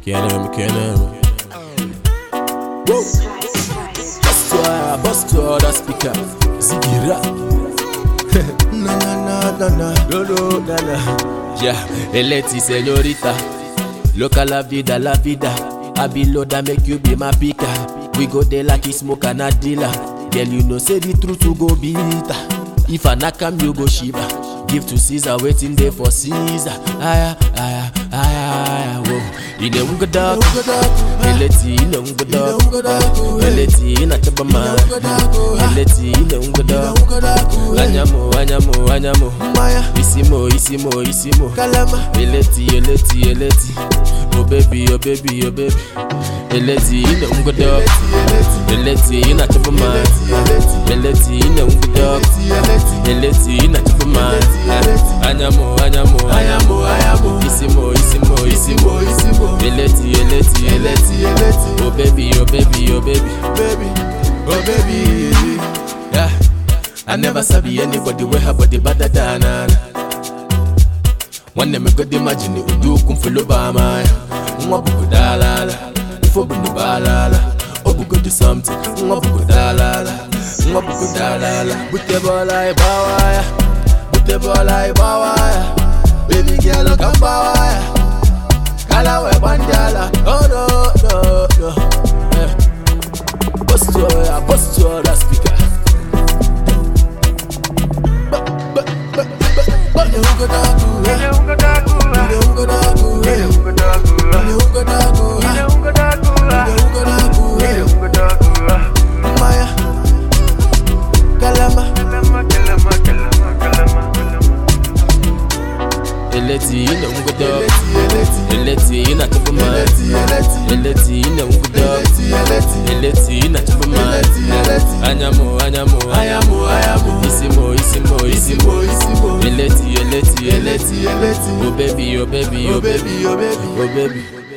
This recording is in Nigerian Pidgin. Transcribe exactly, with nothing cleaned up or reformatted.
Kenema, Kenema. Woo! Bust to her, bust to her, that speaker. Zigira. Na na na na na, no no na na. Yeah, Eleti señorita. Loca la vida, la vida. I be loader, make you be my picker. We go there like he smoke and a dealer. Girl, you know say the truth to go bitter. If I knock am, you go shiver. Give to Caesar, waiting there for Caesar. Aya, aya, aya, aya, whoa. In the unga dog, Eleti in the unga dog, Eleti in a chabama, Eleti in the unga dog. Anyamo, anyamo, anyamo, Isimo, isimo, isimo. Eleti, eleti, eleti. Oh baby, oh baby, oh baby. Eleti in the unga dog, Eleti in a chabama, Eleti in the unga dog, Eleti in a chabama. Anyamo, anyamo, anyamo, anyamo. Isimo, isimo, isimo, isimo. Eleti, eleti, eleti, eleti. Oh baby, oh baby, oh baby, baby, oh baby. Yeah, I never sabi anybody we have body better than her. One day me could imagine it would do come for Obama. Mwa buku dalala, ufo bunu balala. Obu go do something, mwa buku dalala, mwa buku dalala. Bute bola ibawaya, bute bola ibawaya. Baby girl come bawaya, kala we bandala. Oh no no no, yeah. Bust to her, bust to her, that speaker. But but but but but you go down to her. Eleti in the unga dog, Eleti in a chopama, Eleti in the unga dog, Eleti in a chopama. Anyamo, anyamo, anyamo, anyamo. Isimo, isimo, isimo, isimo. Eleti, eleti, eleti, eleti. Oh baby, oh baby, oh baby, oh baby, oh baby.